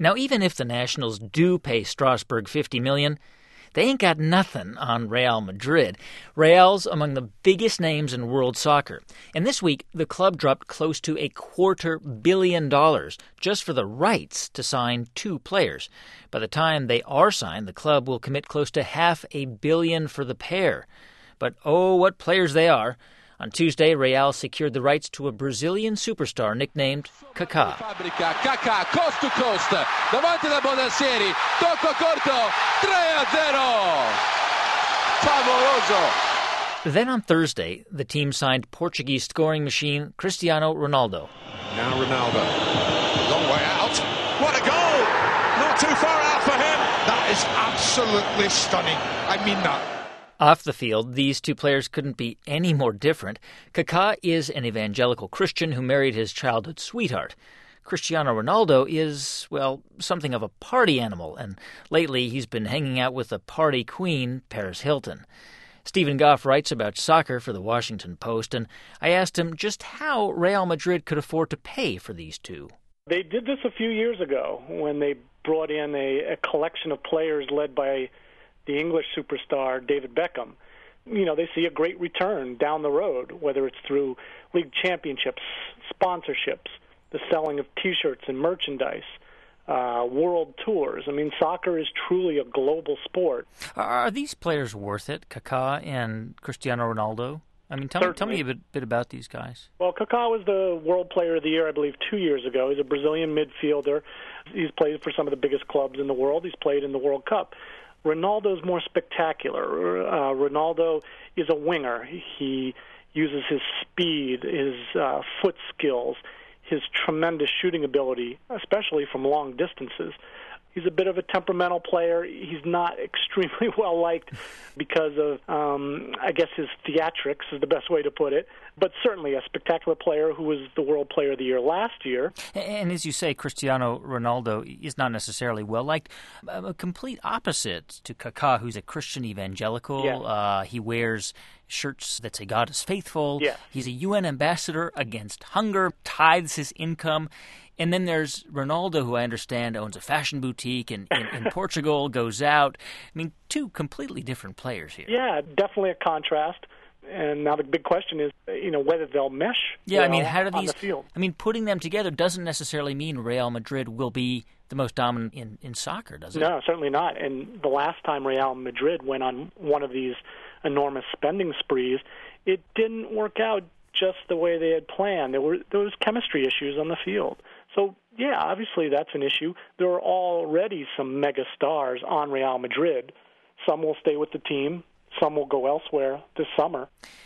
Now, even if the Nationals do pay Strasburg $50 million, they ain't got nothing on Real Madrid. Real's among the biggest names in world soccer. And this week, the club dropped close to $250 million just for the rights to sign 2 players. By the time they are signed, the club will commit close to $500 million for the pair. But oh, what players they are. On Tuesday, Real secured the rights to a Brazilian superstar nicknamed Kaká. Kaká, coast to coast, davanti da Bondancieri, tocco corto, 3-0. Favoloso. Then on Thursday, the team signed Portuguese scoring machine Cristiano Ronaldo. Now Ronaldo, long way out. What a goal! Not too far out for him. That is absolutely stunning. I mean that. Off the field, these 2 players couldn't be any more different. Kaká is an evangelical Christian who married his childhood sweetheart. Cristiano Ronaldo is, well, something of a party animal, and lately he's been hanging out with the party queen, Paris Hilton. Stephen Goff writes about soccer for the Washington Post, and I asked him just how Real Madrid could afford to pay for these 2. They did this a few years ago when they brought in a collection of players led by the English superstar David Beckham. You know, they see a great return down the road, whether it's through league championships, sponsorships, the selling of T-shirts and merchandise, world tours. I mean, soccer is truly a global sport. Are these players worth it, Kaká and Cristiano Ronaldo? I mean, tell me a bit about these guys. Well, Kaká was the World Player of the Year, I believe, 2 years ago. He's a Brazilian midfielder. He's played for some of the biggest clubs in the world. He's played in the World Cup. Ronaldo's more spectacular. Ronaldo is a winger. He uses his speed, his foot skills, his tremendous shooting ability, especially from long distances. He's a bit of a temperamental player. He's not extremely well-liked because of, I guess, his theatrics is the best way to put it, but certainly a spectacular player who was the World Player of the Year last year. And as you say, Cristiano Ronaldo is not necessarily well-liked. A complete opposite to Kaká, who's a Christian evangelical. Yeah. He wears shirts that say God is faithful. Yeah. He's a UN ambassador against hunger, tithes his income. And then there's Ronaldo, who I understand owns a fashion boutique in Portugal, goes out. I mean, 2 completely different players here. Yeah, definitely a contrast. And now the big question is, whether they'll mesh I mean, how do on these, the field. I mean, putting them together doesn't necessarily mean Real Madrid will be the most dominant in soccer, does it? No, certainly not. And the last time Real Madrid went on one of these enormous spending sprees, it didn't work out just the way they had planned. There was chemistry issues on the field. So, yeah, obviously that's an issue. There are already some mega stars on Real Madrid. Some will stay with the team. Some will go elsewhere this summer.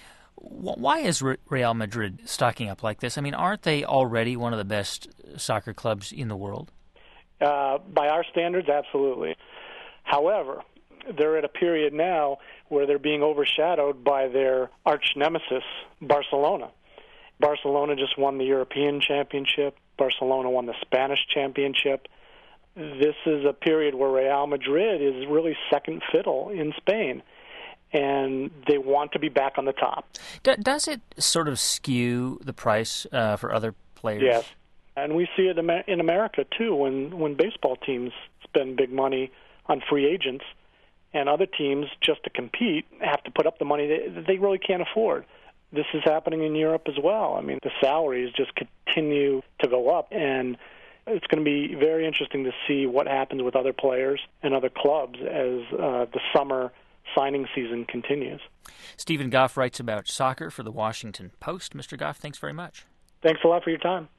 Why is Real Madrid stocking up like this? I mean, aren't they already one of the best soccer clubs in the world? By our standards, absolutely. However, they're at a period now where they're being overshadowed by their arch nemesis, Barcelona. Barcelona just won the European Championship. Barcelona won the Spanish Championship. This is a period where Real Madrid is really second fiddle in Spain, and they want to be back on the top. Does it sort of skew the price for other players? Yes, and we see it in America, too, when baseball teams spend big money on free agents, and other teams, just to compete, have to put up the money that they really can't afford. This is happening in Europe as well. I mean, the salaries just continue to go up, and it's going to be very interesting to see what happens with other players and other clubs as the summer signing season continues. Stephen Goff writes about soccer for the Washington Post. Mr. Goff, thanks very much. Thanks a lot for your time.